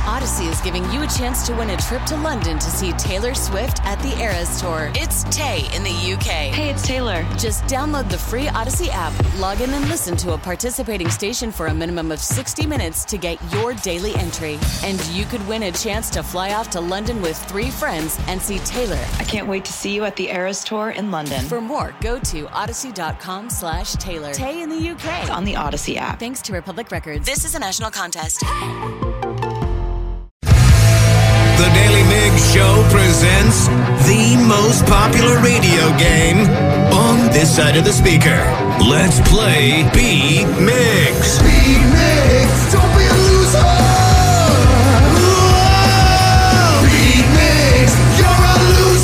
Odyssey is giving you a chance to win a trip to London to see Taylor Swift at the Eras Tour. It's Tay in the UK. Hey, it's Taylor. Just download the free Odyssey app, log in and listen to a participating station for a minimum of 60 minutes to get your daily entry. And you could win a chance to fly off to London with 3 friends and see Taylor. I can't wait to see you at the Eras Tour in London. For more, go to odyssey.com/Taylor. Tay in the UK. It's on the Odyssey app. Thanks to Republic Records. This is a national contest. The Daily Migs Show presents the most popular radio game on this side of the speaker. Let's play Beat Migs. Beat Migs, don't be a loser. Whoa! Beat Migs, you're a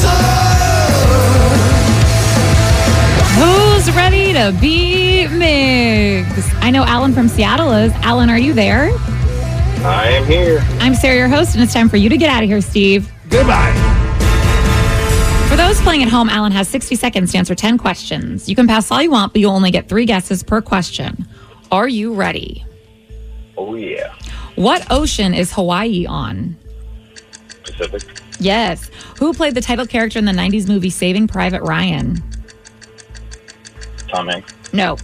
loser. Who's ready to beat Migs? I know Alan from Seattle is. Alan, are you there? I am here. I'm Sarah, your host, and it's time for you to get out of here, Steve. Goodbye. For those playing at home, Alan has 60 seconds to answer 10 questions. You can pass all you want, but you'll only get 3 guesses per question. Are you ready? Oh, yeah. What ocean is Hawaii on? Pacific. Yes. Who played the title character in the 90s movie Saving Private Ryan? Tom Hanks. No.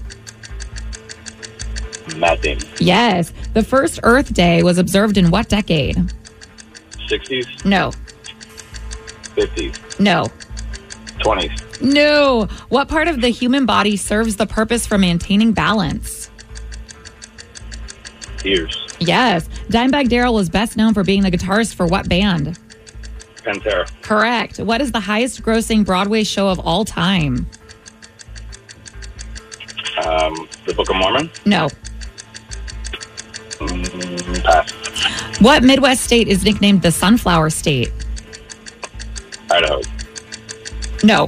Matt Damon. Yes. The first Earth Day was observed in what decade? 60s. No. 50s. No. 20s. No. What part of the human body serves the purpose for maintaining balance? Ears. Yes. Dimebag Darrell was best known for being the guitarist for what band? Pantera. Correct. What is the highest grossing Broadway show of all time? The Book of Mormon. No. Pass. What Midwest state is nicknamed the Sunflower State? Idaho. No.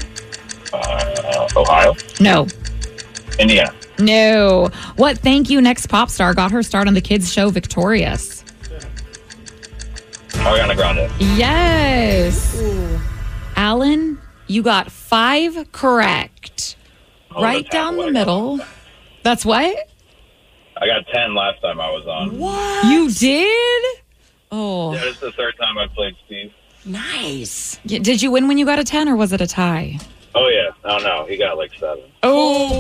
Ohio. No. Indiana. No. What Thank You Next pop star got her start on the kids' show Victorious? Ariana Grande. Yes. Alan, you got 5 correct. Right down the middle. That's what? I got 10 last time I was on. What? You did? Oh. Yeah, this is the third time I played Steve. Nice. Did you win when you got a 10 or was it a tie? Oh, yeah. Oh, no. He got like 7. Oh.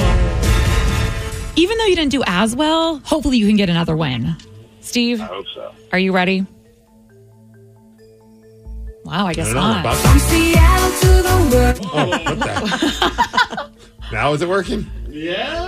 Even though you didn't do as well, hopefully you can get another win. Steve, I hope so. are you ready? Wow, I guess not. From Seattle to the world. Oh, what the? Now is it working? Yeah!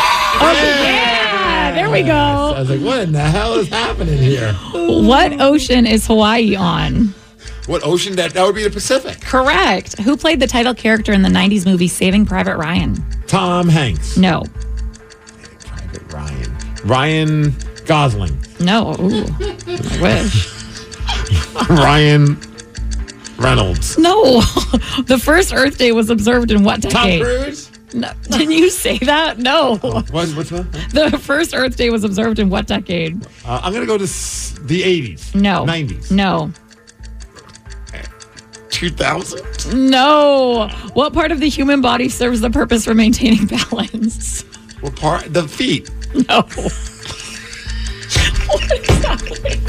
Yeah! There we go. I was like, what in the hell is happening here? What ocean is Hawaii on? What ocean? That would be the Pacific. Correct. Who played the title character in the 90s movie Saving Private Ryan? Tom Hanks. No. Private Ryan. Ryan Gosling. No. Ooh, I wish. Ryan Reynolds. No. The first Earth Day was observed in what decade? Tom Cruise? No. Didn't you say that? No. What's that? The first Earth Day was observed in what decade? I'm going to go to the 80s. No. 90s. No. 2000? No. What part of the human body serves the purpose for maintaining balance? What part? The feet. No. What is happening?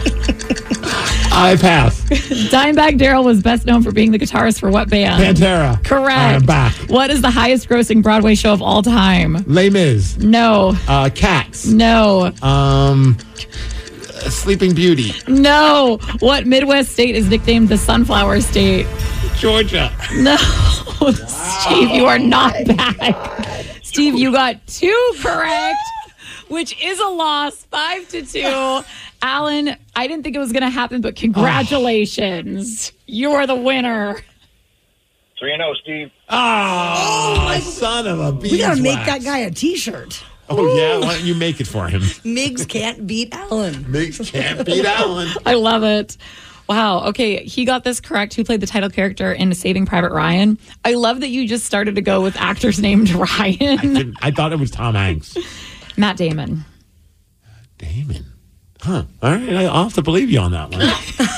I pass. Dimebag Darrell was best known for being the guitarist for what band? Pantera. Correct. I am back. What is the highest grossing Broadway show of all time? Les Mis. No. Cats. No. Sleeping Beauty. No. What Midwest state is nicknamed the Sunflower State? Georgia. No. Wow. Steve, you are not back. Steve, you got 2 correct, which is a loss, 5-2. Alan, I didn't think it was going to happen, but congratulations. You are the winner. 3-0, Steve. Oh, son of a beeswax. We got to make that guy a T-shirt. Oh, yeah? Why don't you make it for him? Migs can't beat Alan. Migs can't beat Alan. I love it. Wow. Okay, he got this correct. Who played the title character in Saving Private Ryan? I love that you just started to go with actors named Ryan. I thought it was Tom Hanks. Matt Damon. Damon. Huh. All right. I'll have to believe you on that one.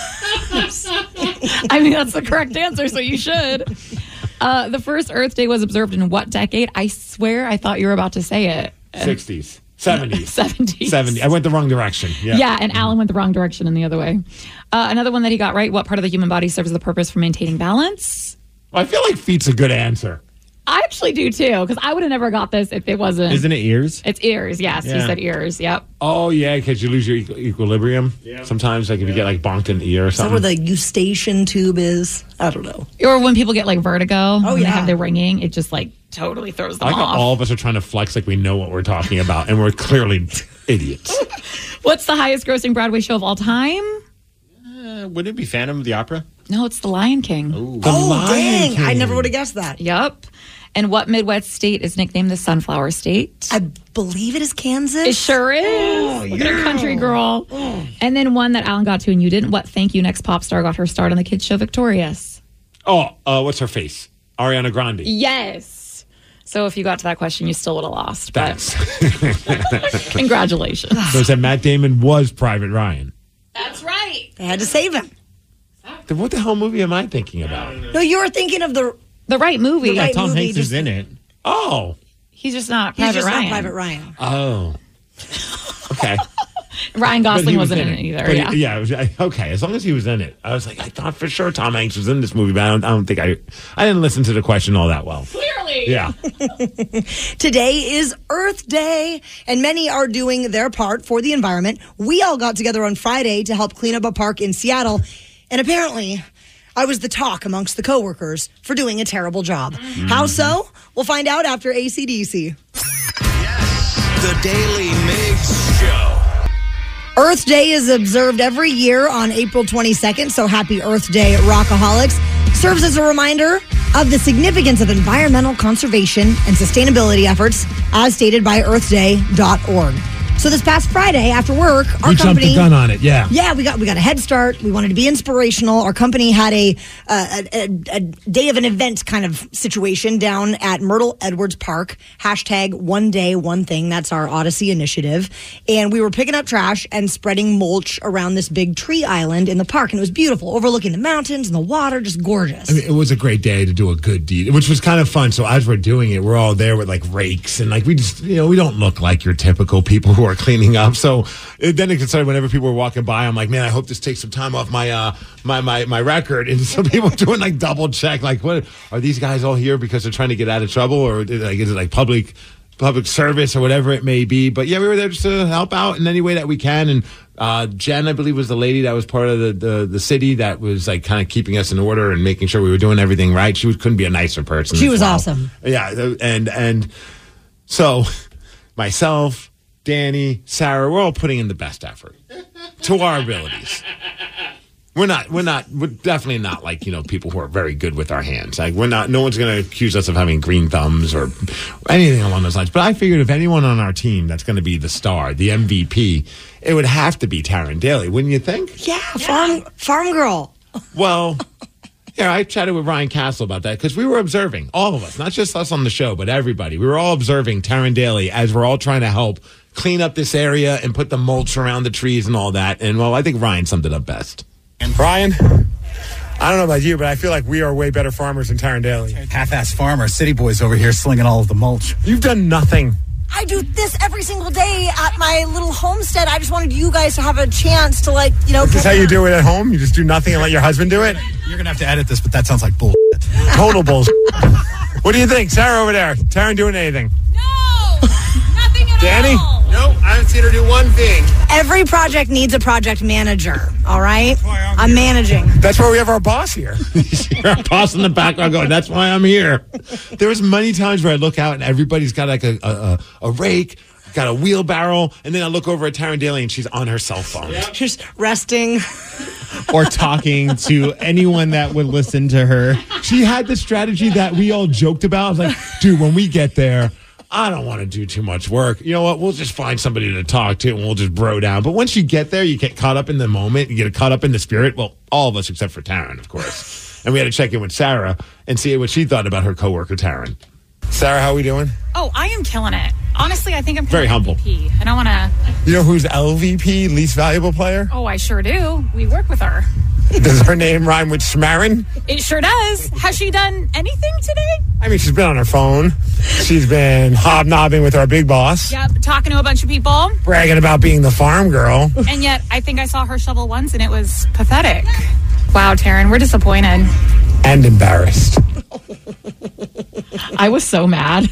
I mean, that's the correct answer, so you should. The first Earth Day was observed in what decade? I swear I thought you were about to say it. 60s. 70s. 70s. 70. I went the wrong direction. Yeah, and Alan went the wrong direction in the other way. Another one that he got right. What part of the human body serves the purpose for maintaining balance? Well, I feel like feet's a good answer. I actually do too, because I would have never got this if it wasn't. Isn't it ears? It's ears, yes. Yeah. He said ears, yep. Oh, yeah, because you lose your equilibrium. Yeah. Sometimes, like if you get like bonked in the ear or Is that something. where the eustachian tube is? I don't know. Or when people get like vertigo, when they yeah. have the ringing, it just like totally throws them I like off. how all of us are trying to flex like we know what we're talking about, and we're clearly idiots. What's the highest grossing Broadway show of all time? Would it be Phantom of the Opera? No, it's The Lion King. Dang. I never would have guessed that. Yep. And what Midwest state is nicknamed the Sunflower State? I believe it is Kansas. It sure is. Look at her country girl. And then one that Alan got to and you didn't. What Thank You Next pop star got her start on the kids show Victorious? What's her face? Ariana Grande. Yes. So if you got to that question, you still would have lost. Thanks. But congratulations. So it said Matt Damon was Private Ryan. That's right. They had to save him. Then what the hell movie am I thinking about? No, you were thinking of the right movie. The right Tom movie, Hanks is just- in it. Oh. He's just not He's Private just Ryan. not Private Ryan. Oh. Okay. Ryan But Gosling he was wasn't in it either. But Yeah. it was, okay. As long as he was in it, I was like, I thought for sure Tom Hanks was in this movie, but I don't think I didn't listen to the question all that well. Clearly. Yeah. Today is Earth Day, and many are doing their part for the environment. We all got together on Friday to help clean up a park in Seattle, and apparently I was the talk amongst the coworkers for doing a terrible job. How so? We'll find out after AC/DC. The Daily Migs Show. Earth Day is observed every year on April 22nd, so happy Earth Day, Rockaholics. Serves as a reminder of the significance of environmental conservation and sustainability efforts, as stated by earthday.org. So this past Friday after work, our We jumped company the gun on it, yeah. Yeah, we got a head start. We wanted to be inspirational. Our company had a day of an event kind of situation down at Myrtle Edwards Park. Hashtag one day, one thing. That's our Odyssey initiative. And we were picking up trash and spreading mulch around this big tree island in the park. And it was beautiful, overlooking the mountains and the water, just gorgeous. I mean, it was a great day to do a good deed, which was kind of fun. So as we're doing it, we're all there with like rakes and like we just, we don't look like your typical people who are cleaning up. So then it started whenever people were walking by, I'm like, man, I hope this takes some time off my my record. And some people doing like double check, like, what are these guys all here because they're trying to get out of trouble, or like is it like public service or whatever it may be? But yeah, we were there just to help out in any way that we can. And Jen, I believe, was the lady that was part of the city that was like kind of keeping us in order and making sure we were doing everything right. Couldn't be a nicer person. She as was well. awesome. Yeah, and so myself, Danny, Sarah, we're all putting in the best effort to our abilities. We're definitely not like, people who are very good with our hands. Like no one's going to accuse us of having green thumbs or anything along those lines. But I figured if anyone on our team that's going to be the star, the MVP, it would have to be Taryn Daly, wouldn't you think? Yeah, farm girl. Well, yeah, I chatted with Ryan Castle about that because we were observing, all of us, not just us on the show, but everybody. We were all observing Taryn Daly as we're all trying to help clean up this area and put the mulch around the trees and all that. And, well, I think Ryan summed it up best. And Brian, I don't know about you, but I feel like we are way better farmers than Taryn Daly. Half-ass farmer, city boys over here slinging all of the mulch. You've done nothing. I do this every single day at my little homestead. I just wanted you guys to have a chance to, Is this how you do it at home? You just do nothing and let your husband do it? You're going to have to edit this, but that sounds like bullshit. Total bullshit. What do you think? Sarah over there. Taryn doing anything? No! Nothing at Danny? all. Nope. I haven't seen her do one thing. Every project needs a project manager, all right? I'm managing. That's why we have our boss here. Our boss in the background going, that's why I'm here. There was many times where I look out and everybody's got like a rake, got a wheelbarrow, and then I look over at Taryn Daly and she's on her cell phone. Just resting. Or talking to anyone that would listen to her. She had the strategy that we all joked about. I was like, dude, when we get there, I don't want to do too much work. You know what? We'll just find somebody to talk to and we'll just bro down. But once you get there, you get caught up in the moment. You get caught up in the spirit. Well, all of us except for Taryn, of course. And we had to check in with Sarah and see what she thought about her coworker, Taryn. Sarah, how are we doing? Oh, I am killing it. Honestly, I think I'm very humble. MVP. I don't want to... You know who's LVP, least valuable player? Oh, I sure do. We work with her. Does her name rhyme with Schmarin? It sure does. Has she done anything today? I mean, she's been on her phone. She's been hobnobbing with our big boss. Yep, talking to a bunch of people. Bragging about being the farm girl. And yet, I think I saw her shovel once, and it was pathetic. Wow, Taryn, we're disappointed. And embarrassed. I was so mad.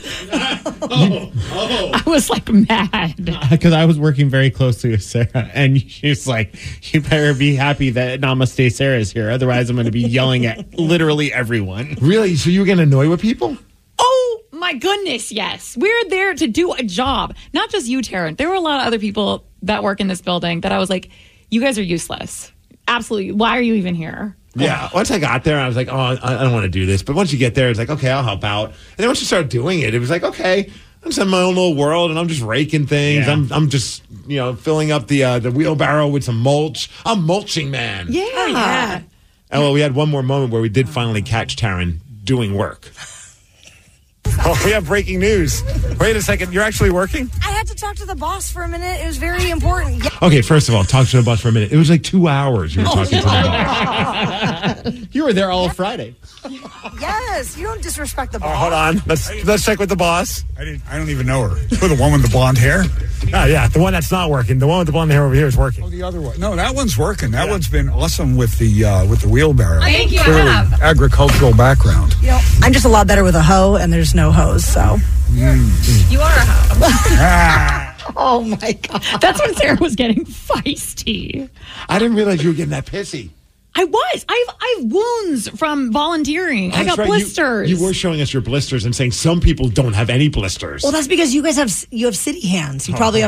I was like mad. Because I was working very closely with Sarah, and she's like, you better be happy that Namaste Sarah is here. Otherwise, I'm going to be yelling at literally everyone. Really? So you were getting annoyed with people? Oh, my goodness, yes. We're there to do a job. Not just you, Taryn. There were a lot of other people that work in this building that I was like, you guys are useless. Absolutely. Why are you even here? Yeah. Once I got there, I was like, oh, I don't want to do this. But once you get there, it's like, okay, I'll help out. And then once you start doing it, it was like, okay, I'm just in my own little world, and I'm just raking things. Yeah. I'm just, filling up the wheelbarrow with some mulch. I'm mulching, man. Yeah. And well, we had one more moment where we did finally catch Taryn doing work. Oh, we have breaking news. Wait a second. You're actually working? I had to talk to the boss for a minute. It was very important. Yeah. Okay, first of all, talk to the boss for a minute. It was like 2 hours you were talking to the boss. You were there all Friday. Yes, you don't disrespect the boss. Hold on. Let's check with the boss. I don't even know her. For the one with the blonde hair? Yeah, the one that's not working. The one with the blonde hair over here is working. Oh, the other one. No, that one's working. That one's been awesome with the wheelbarrow. Thank you, I Clearly have. agricultural background. I'm just a lot better with a hoe, and there's no hose, so. You are a hoe. Oh, my God. That's when Sarah was getting feisty. I didn't realize you were getting that pissy. I was. I have wounds from volunteering. I That's got right. blisters. You were showing us your blisters and saying some people don't have any blisters. Well, that's because you guys have city hands. You probably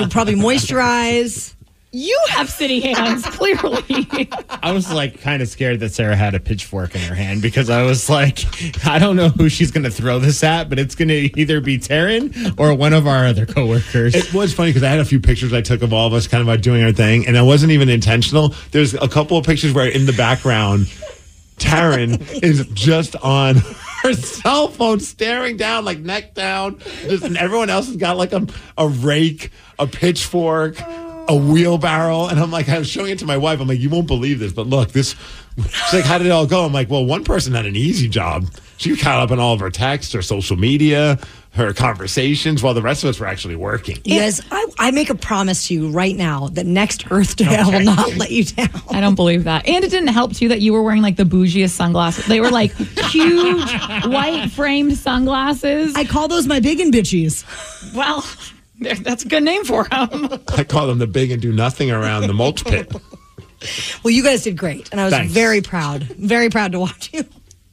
moisturize. You have city hands, clearly. I was like kind of scared that Sarah had a pitchfork in her hand because I was like, I don't know who she's going to throw this at, but it's going to either be Taryn or one of our other coworkers. It was funny because I had a few pictures I took of all of us kind of doing our thing, and it wasn't even intentional. There's a couple of pictures where in the background, Taryn is just on her cell phone staring down, like neck down, and everyone else has got like a rake, a pitchfork, a wheelbarrow, and I'm like, I was showing it to my wife. I'm like, you won't believe this, but look, this. She's like, how did it all go? I'm like, well, one person had an easy job. She caught up on all of her texts, her social media, her conversations, while the rest of us were actually working. You guys, I make a promise to you right now that next Earth Day I will not let you down. I don't believe that. And it didn't help, too, that you were wearing like the bougiest sunglasses. They were like huge white framed sunglasses. I call those my big and bitchies. Well, that's a good name for them. I call them the big and do nothing around the mulch pit. Well, you guys did great, and I was very proud to watch you.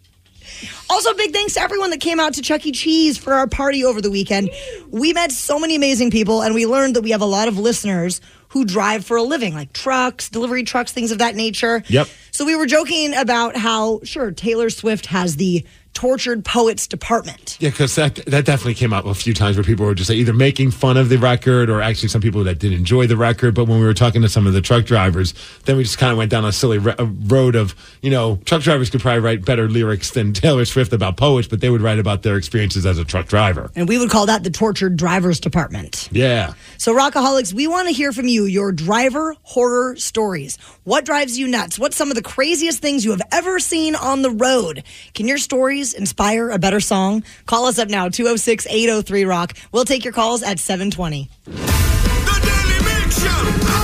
Also, big thanks to everyone that came out to Chuck E. Cheese for our party over the weekend. We met so many amazing people, and we learned that we have a lot of listeners who drive for a living, like trucks, delivery trucks, things of that nature. Yep. So we were joking about how, sure, Taylor Swift has the Tortured Poets Department. Yeah, because that definitely came up a few times where people were just either making fun of the record or actually some people that did enjoy the record. But when we were talking to some of the truck drivers, then we just kind of went down a silly road of, truck drivers could probably write better lyrics than Taylor Swift about poets, but they would write about their experiences as a truck driver. And we would call that the Tortured Drivers Department. Yeah. So, Rockaholics, we want to hear from you, your driver horror stories. What drives you nuts? What's some of the craziest things you have ever seen on the road? Can your stories inspire a better song? Call us up now, 206-803-ROCK. We'll take your calls at 7:20. The Daily Mig Show.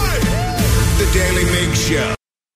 Hey. The Daily Mig Show.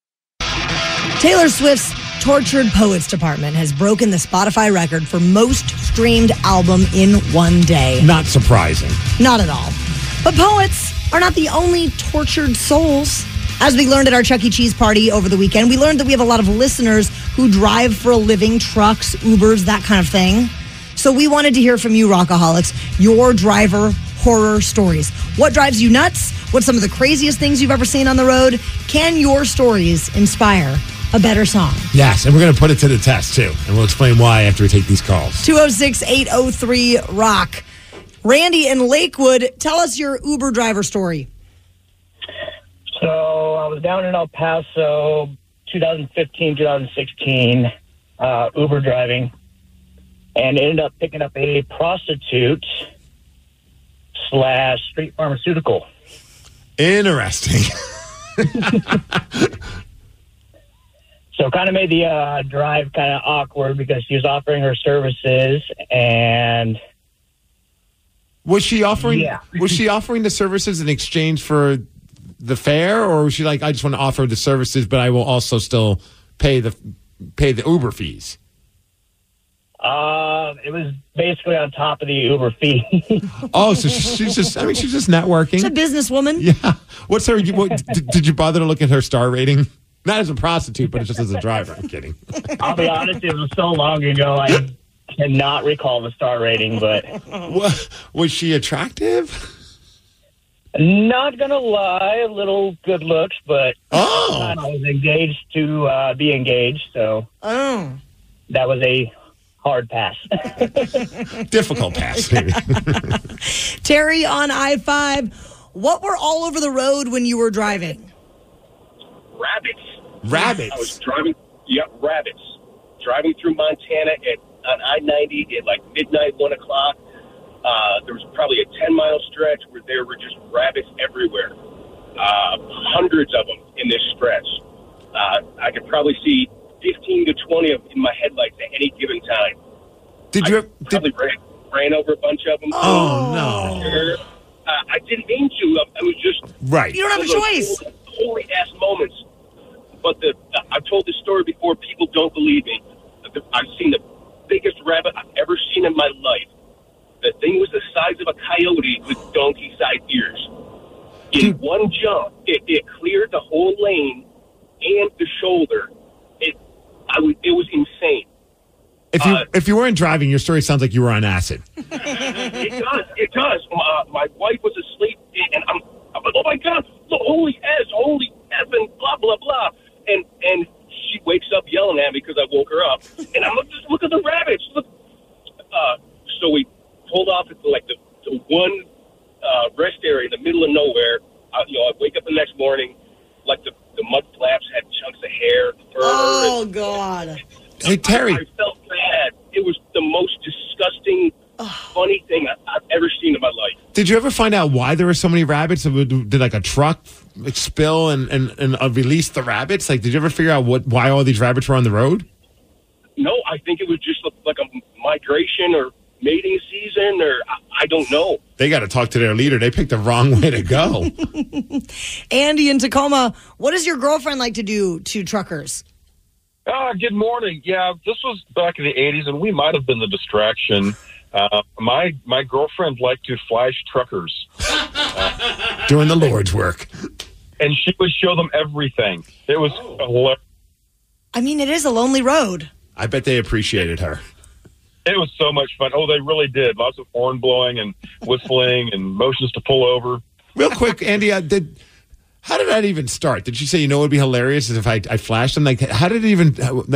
Taylor Swift's Tortured Poets Department has broken the Spotify record for most streamed album in one day. Not surprising. Not at all. But poets are not the only tortured souls. As we learned at our Chuck E. Cheese party over the weekend, we learned that we have a lot of listeners who drive for a living, trucks, Ubers, that kind of thing. So we wanted to hear from you, Rockaholics, your driver horror stories. What drives you nuts? What's some of the craziest things you've ever seen on the road? Can your stories inspire a better song? Yes, and we're going to put it to the test, too. And we'll explain why after we take these calls. 206-803-ROCK. Randy in Lakewood, tell us your Uber driver story. So I was down in El Paso, 2015, 2016, Uber driving, and ended up picking up a prostitute / street pharmaceutical. Interesting. So it kind of made the drive kind of awkward because she was offering her services, and was she offering the services in exchange for the fare, or was she like, I just want to offer the services, but I will also still pay the Uber fees? It was basically on top of the Uber fee. Oh, so she's just networking. She's a businesswoman. Yeah. What's her? Did you bother to look at her star rating? Not as a prostitute, but just as a driver. I'm kidding. I'll be honest, it was so long ago, I cannot recall the star rating, but... Was she attractive? Not going to lie, a little good looks, but I was engaged to be engaged, so that was a hard pass. Difficult pass. Terry on I-5, what were all over the road when you were driving? Rabbits. I was driving, rabbits. Driving through Montana on I-90 at like midnight, 1 o'clock. There was probably a 10-mile stretch where there were just rabbits everywhere. Hundreds of them in this stretch. I could probably see 15 to 20 of them in my headlights at any given time. Probably ran over a bunch of them. Oh, no. I didn't mean to. I was just... Right. You don't have a choice. Holy-ass moments. But I've told this story before. People don't believe me. I've seen the biggest rabbit I've ever seen in my life. The thing was the size of a coyote with donkey-sized ears. In one jump, it cleared the whole lane and the shoulder. It was insane. If you weren't driving, your story sounds like you were on acid. It does. My wife was asleep, and I'm like, oh my God, holy effing blah blah blah, and she wakes up yelling at me because I woke her up, and I'm like, just look at the rabbits. Look. So we pulled off at the one rest area in the middle of nowhere. I wake up the next morning, like the mud flaps had chunks of hair. Oh God. Hey, Terry. I felt bad. It was the most disgusting, funny thing I've ever seen in my life. Did you ever find out why there were so many rabbits? Did like a truck spill and release the rabbits? Like, did you ever figure out why all these rabbits were on the road? No, I think it was just like a migration or mating season, or I don't know. They got to talk to their leader. They picked the wrong way to go. Andy in Tacoma, what does your girlfriend like to do to truckers? Good morning. Yeah, this was back in the 80s, and we might have been the distraction. My girlfriend liked to flash truckers. Doing the Lord's work. And she would show them everything. It was hilarious. I mean, it is a lonely road. I bet they appreciated her. It was so much fun. Oh, they really did. Lots of horn blowing and whistling and motions to pull over. Real quick, Andy, how did that even start? Did she say, it would be hilarious if I flashed them? Like, how did it even,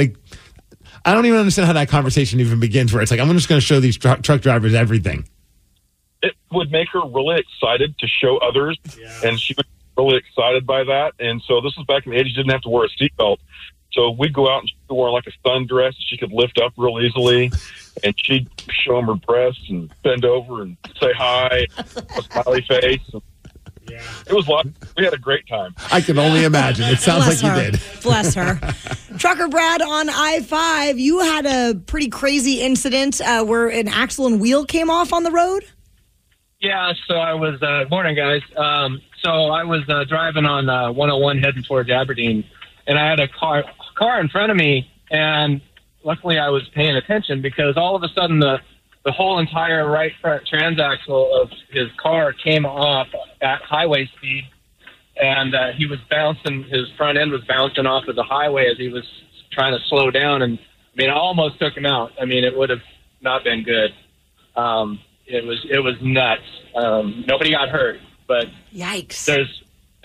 I don't even understand how that conversation even begins, where it's like, I'm just going to show these truck drivers everything. It would make her really excited to show others, and she was really excited by that. And so this was back in the 80s. She didn't have to wear a seatbelt. So we'd go out and she wore like a sundress she could lift up real easily, and she'd show them her breasts and bend over and say hi, a smiley face. It was we had a great time. I can only imagine. It sounds like you did. Bless her. Trucker Brad on I-5, you had a pretty crazy incident where an axle and wheel came off on the road? Yeah, so I was, morning guys. So I was driving on 101 heading towards Aberdeen, and I had a car in front of me, and luckily I was paying attention because all of a sudden the whole entire right front transaxle of his car came off at highway speed, and he was bouncing, his front end was bouncing off of the highway as he was trying to slow down, and I mean, I almost took him out. I mean, it would have not been good. It was nuts. Nobody got hurt, but yikes. There's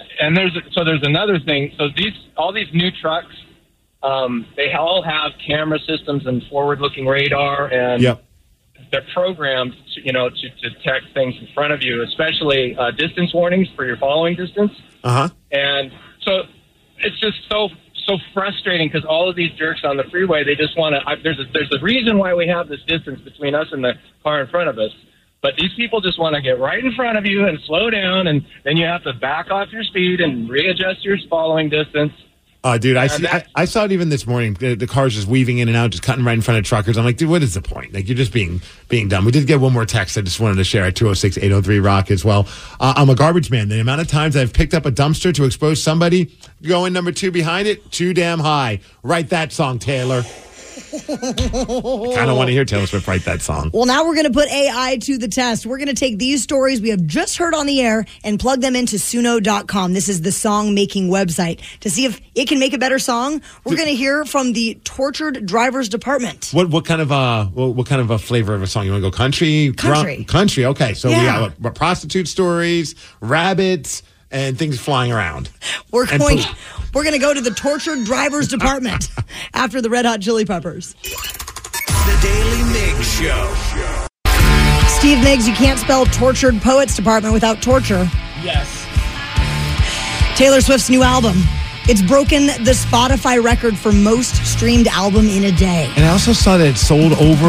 another thing. So all these new trucks, they all have camera systems and forward-looking radar, and they're programmed, to detect things in front of you, especially distance warnings for your following distance. And so it's just so frustrating because all of these jerks on the freeway, they just want to. There's a reason why we have this distance between us and the car in front of us. But these people just want to get right in front of you and slow down, and then you have to back off your speed and readjust your following distance. Oh, dude, I saw it even this morning. The cars just weaving in and out, just cutting right in front of truckers. I'm like, dude, what is the point? Like, you're just being dumb. We did get one more text I just wanted to share at 206-803-ROCK as well. I'm a garbage man. The amount of times I've picked up a dumpster to expose somebody going number 2 behind it, too damn high. Write that song, Taylor. I kind of want to hear Taylor Swift write that song. Well, now we're going to put AI to the test. We're going to take these stories we have just heard on the air and plug them into Suno.com. This is the song-making website. To see if it can make a better song, we're going to hear from the Tortured Drivers Department. What kind of a flavor of a song? You want to go country? Country, okay. So we got what, prostitute stories, rabbits, and things flying around. We're going to go to the Tortured Drivers Department after the Red Hot Chili Peppers. The Daily Mix Show. Steve Miggs, you can't spell Tortured Poets Department without torture. Yes. Taylor Swift's new album. It's broken the Spotify record for most streamed album in a day. And I also saw that it sold over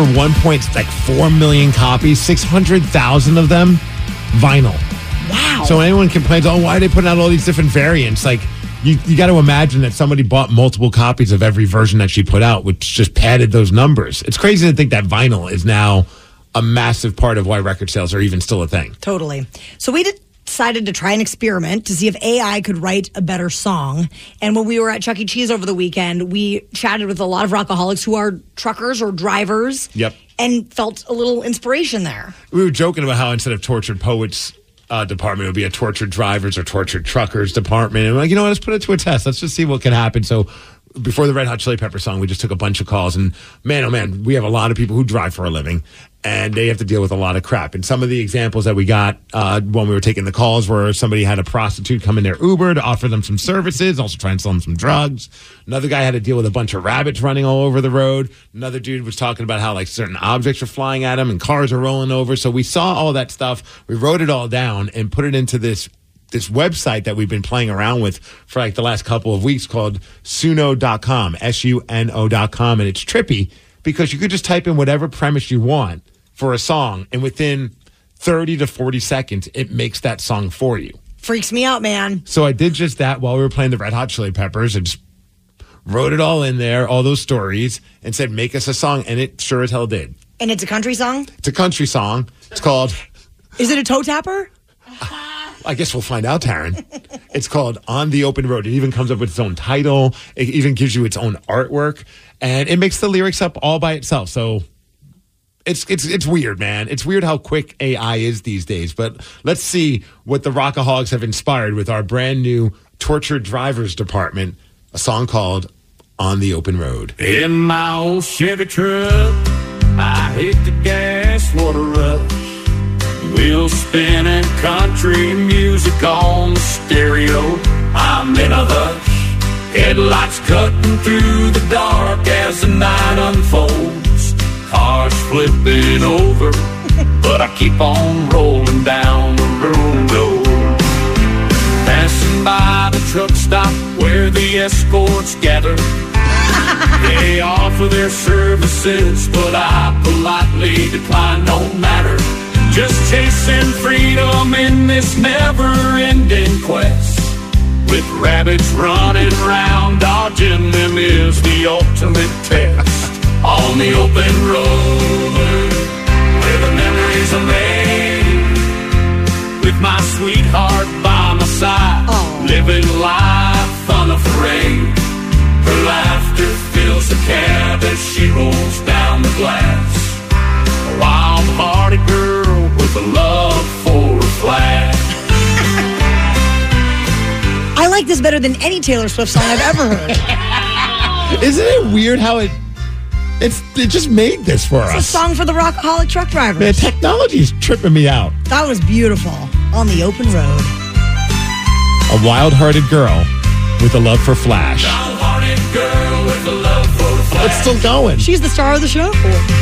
1.4 million copies, 600,000 of them vinyl. Wow. So anyone complains, why are they putting out all these different variants? Like, you got to imagine that somebody bought multiple copies of every version that she put out, which just padded those numbers. It's crazy to think that vinyl is now a massive part of why record sales are even still a thing. Totally. So we decided to try an experiment to see if AI could write a better song. And when we were at Chuck E. Cheese over the weekend, we chatted with a lot of rockaholics who are truckers or drivers. Yep. And felt a little inspiration there. We were joking about how instead of Tortured Poets department, it would be a Tortured Drivers or Tortured Truckers department. And we're like, you know what, let's put it to a test. Let's just see what can happen. So before the Red Hot Chili Pepper song, we just took a bunch of calls. And man, oh man, we have a lot of people who drive for a living. And they have to deal with a lot of crap. And some of the examples that we got when we were taking the calls were somebody had a prostitute come in their Uber to offer them some services, also try and sell them some drugs. Another guy had to deal with a bunch of rabbits running all over the road. Another dude was talking about how like certain objects were flying at him and cars were rolling over. So we saw all that stuff. We wrote it all down and put it into this website that we've been playing around with for like the last couple of weeks called Suno.com, SUNO.com. And it's trippy because you could just type in whatever premise you want for a song, and within 30 to 40 seconds, it makes that song for you. Freaks me out, man. So I did just that while we were playing the Red Hot Chili Peppers and just wrote it all in there, all those stories, and said, make us a song, and it sure as hell did. And it's a country song? It's a country song. It's called... Is it a toe tapper? I guess we'll find out, Taryn. It's called On the Open Road. It even comes up with its own title. It even gives you its own artwork, and it makes the lyrics up all by itself. So... It's weird, man. It's weird how quick AI is these days. But let's see what the Rockaholics have inspired with our brand new Tortured Drivers Department, a song called On the Open Road. In my old Chevy truck, I hit the gas, what a rush. Wheels spinning, country music on the stereo. I'm in a hush. Headlights cutting through the dark as the night unfolds. Cars flipping over, but I keep on rolling down the road. Passing by the truck stop where the escorts gather. They offer their services, but I politely decline, no matter. Just chasing freedom in this never-ending quest. With rabbits running round, dodging them is the ultimate test. On the open road, where the memories are made, with my sweetheart by my side, living life unafraid. Her laughter fills the cab as she rolls down the glass. A wild-hearted girl with a love for a flash. I like this better than any Taylor Swift song I've ever heard. Isn't it weird how it just made this for us? It's a song for the Rockaholic truck drivers. Man, technology's tripping me out. That was beautiful. On the Open Road. A wild-hearted girl with a love for Flash. Wild-hearted girl with a love for Flash. It's still going. She's the star of the show.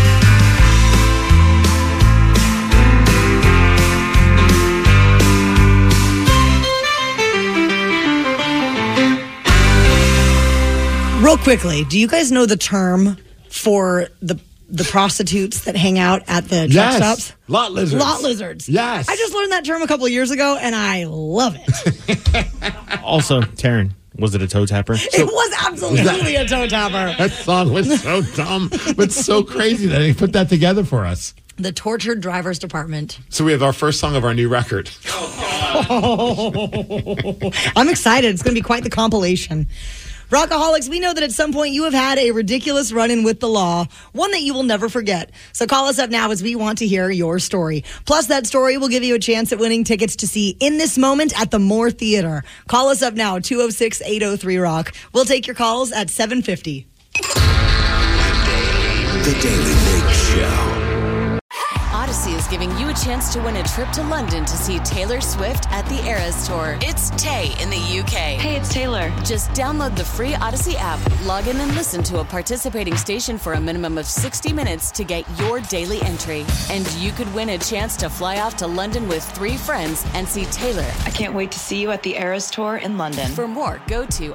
Real quickly, do you guys know the term for the prostitutes that hang out at the truck stops? Lot lizards. Lot lizards. Yes. I just learned that term a couple of years ago, and I love it. Also, Taryn, Was it a toe tapper? It was absolutely a toe tapper. That song was so dumb, but so crazy that they put that together for us. The Tortured Drivers Department. So we have our first song of our new record. I'm excited. It's going to be quite the compilation. Rockaholics, we know that at some point you have had a ridiculous run-in with the law, one that you will never forget. So call us up now as we want to hear your story. Plus, that story will give you a chance at winning tickets to see In This Moment at the Moore Theater. Call us up now, 206-803-ROCK. We'll take your calls at 7:50. The Daily Mig Show. Odyssey is giving you a chance to win a trip to London to see Taylor Swift at the Eras Tour. It's Tay in the UK. Hey, it's Taylor. Just download the free Odyssey app, log in and listen to a participating station for a minimum of 60 minutes to get your daily entry. And you could win a chance to fly off to London with 3 friends and see Taylor. I can't wait to see you at the Eras Tour in London. For more, go to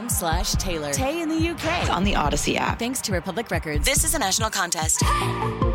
odyssey.com/Taylor. Tay in the UK. It's on the Odyssey app. Thanks to Republic Records. This is a national contest.